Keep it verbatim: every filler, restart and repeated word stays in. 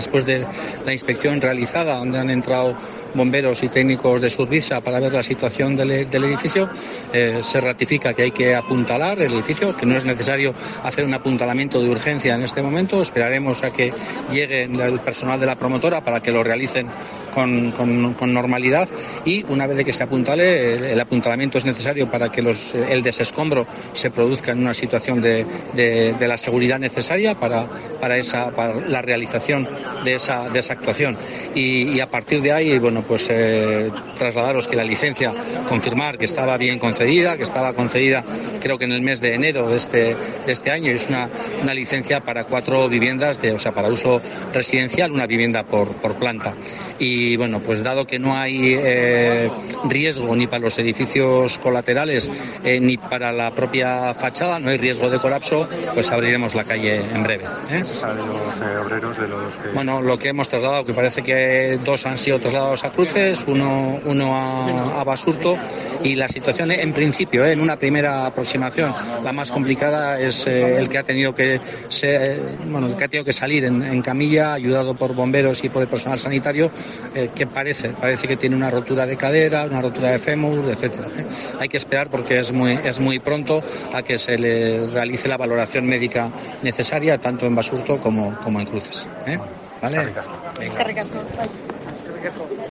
Después de la inspección realizada, donde han entrado bomberos y técnicos de Survisa para ver la situación del, del edificio, eh, se ratifica que hay que apuntalar el edificio, que no es necesario hacer un apuntalamiento de urgencia en este momento. Esperaremos a que llegue el personal de la promotora para que lo realicen con, con, con normalidad, y una vez de que se apuntale, el, el apuntalamiento es necesario para que los, el desescombro se produzca en una situación de, de, de la seguridad necesaria para, para, esa, para la realización de esa, de esa actuación. Y, y a partir de ahí, bueno, pues eh, trasladaros que la licencia, confirmar que estaba bien concedida, que estaba concedida creo que en el mes de enero de este, de este año, y es una, una licencia para cuatro viviendas, de, o sea, para uso residencial, una vivienda por, por planta. Y bueno, pues dado que no hay eh, riesgo ni para los edificios colaterales eh, ni para la propia fachada, no hay riesgo de colapso, pues abriremos la calle en breve. ¿eh? ¿Qué se sabe de los eh, obreros de los que... Bueno, lo que hemos trasladado, que parece que dos han sido trasladados a Cruces, uno, uno a, a Basurto, y la situación en principio, eh, en una primera aproximación, la más complicada es eh, el que ha tenido que ser, bueno, el que ha tenido que salir en, en camilla, ayudado por bomberos y por el personal sanitario, eh, que parece, parece que tiene una rotura de cadera, una rotura de fémur, etcétera. ¿eh? Hay que esperar porque es muy, es muy pronto a que se le realice la valoración médica necesaria, tanto en Basurto como, como en Cruces. ¿eh? ¿Vale? Es que ricasco.